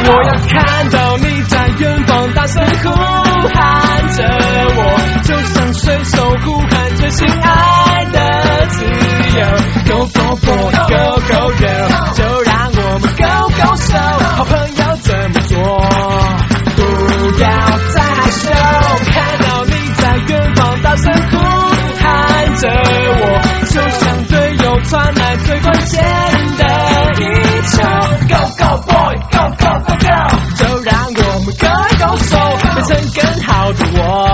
我要看到你在远方大声呼喊着我，就像水手呼喊着心爱的自由。Go go boy, go go girl， 就让我们 go go slow， 好朋友怎么做？不要再害羞，看到你在远方大声呼喊着我，就像队友传来最关键的一球。Go go boy, go go go girl， 就让我们 go go slow， 变成更好的我。